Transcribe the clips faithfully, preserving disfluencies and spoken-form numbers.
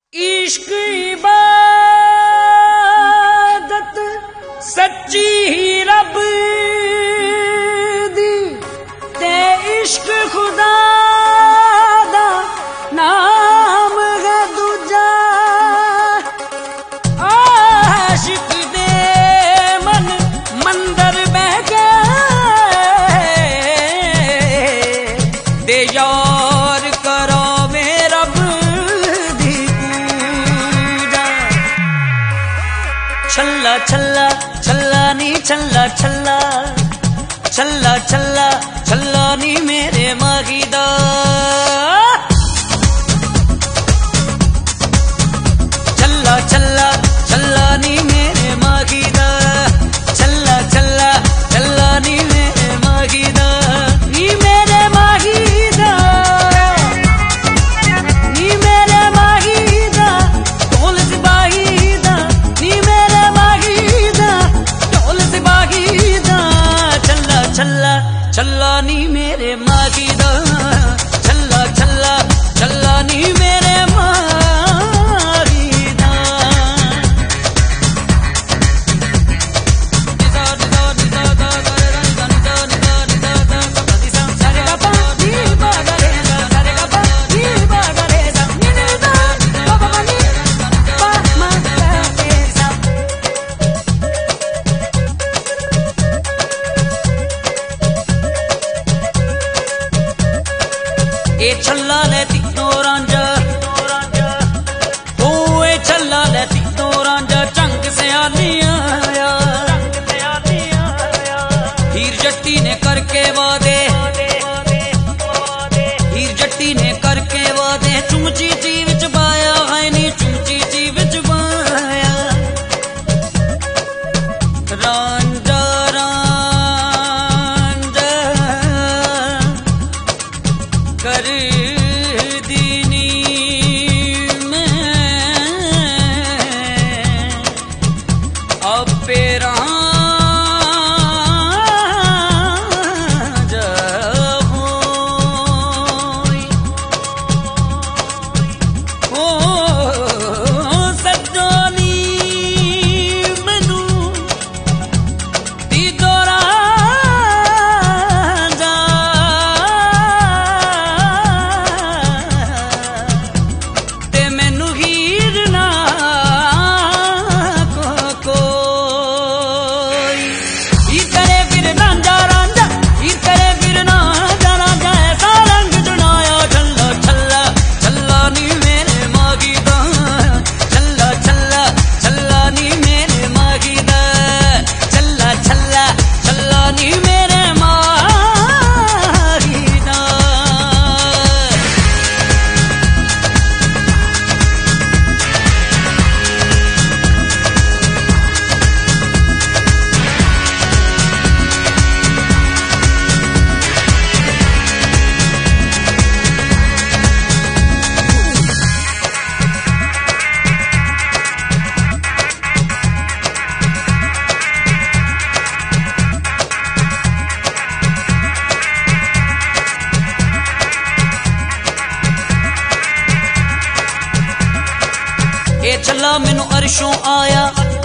इश्क इबादत सच्ची ही रब दी ते इश्क खुदा दा नाम है दूजा। आशिक दे मन मंदर बह गए दे यार करो मेरा छल्ला छल्ला छल्ला नी छल्ला छल्ला छल्ला छल्ला छल्ला नी मेरे माहीदा। छल्ला छल्ला छल्ला नी मेरे माहीदा। छल्ला छल्ला छल्ला नी मेरे माहीदा। नी मेरे माहीदा नी मेरे माहीदा ढोल सिपाहीदा नी मेरे छल्ला छल्ला नी मेरे माहीदा। छल्ला छल्ला छल्ला नी मेरे माहीदा। ए छल्ला ले तीनों रांझा ओ ए छल्ला ले तीनों रांझा चंग सयानी आया। हीर जट्टी ने करके वादे हीर जट्टी ने करके वादे चुमची ची विच पाया है नी चुमची ची विच पाया। रांझा रांझा कर दीनी में अब पेरा ए छल्ला मैनू अरशों आया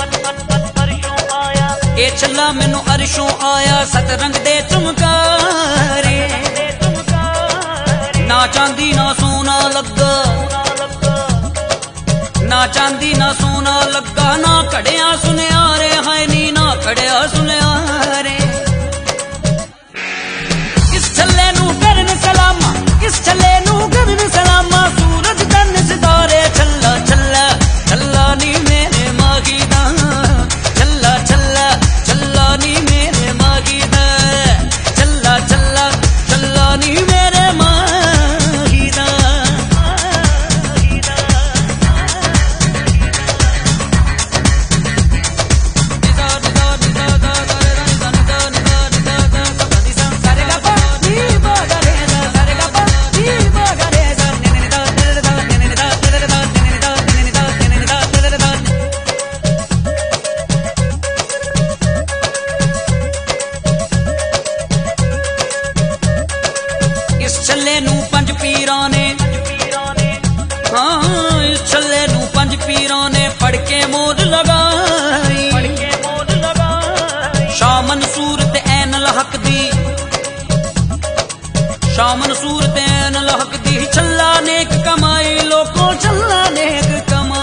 ए छल्ला मैनू अरशों आया सतरंग दे चमकारे। ना चांदी ना सोना लगा ना चांदी ना सोना लगा ना कड़िया सुनियारे है नी ना कड़िया सुनियारे। इस छल्ले नू करन सलामा इस छल्ले नू करन सलामा सूरज चन्न सितारे। छल्ला छल्ला छल्ला नी मेरे माहीदा। छल्ला छल्ला छल्ला नी मेरे माहीदा। छल्ला छल्ला छल्ला नी मेरे माहीदा। सूरतें न लहक दी छल्ला नेक कमाई लोको छल्ला नेक कमाई।